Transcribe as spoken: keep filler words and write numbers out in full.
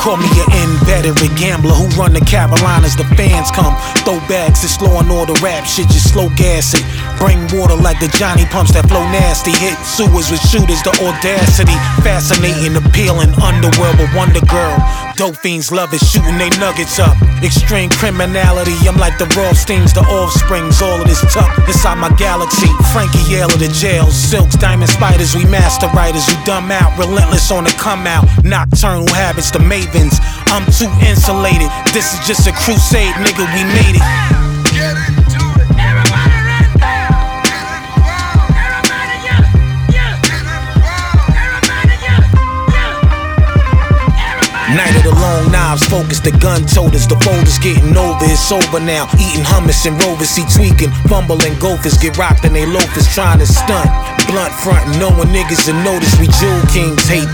Call me an inveterate gambler who run the Carolinas. The fans come, throw bags, it's slow and all the rap shit, just slow gas it. Bring water like the Johnny pumps that flow nasty. Hit sewers with shooters, the audacity. Fascinating, appealing, underworld with Wonder Girl. Dope fiends love it, shooting they nuggets up. Extreme criminality, I'm like the Rothsteins, the offsprings. All of this tucked inside my galaxy. Frankie Yale of the jails, silks, diamond spiders. We master writers who dumb out, relentless on the come out. Nocturnal habits, the mavens. I'm too insulated, this is just a crusade, nigga, we made it. Get into it. Everybody right there. Get in the wild. Everybody, yeah, yeah. Get in the wild. Everybody, yeah, yeah. Everybody. Night of the long knives, focus the gun toters. The folders getting over, it's over now. Eating hummus and rovers, see tweaking. Fumbling gophers, get rocked and they loafers trying to stunt. Blunt front, knowing niggas will notice we jewel kings. Hate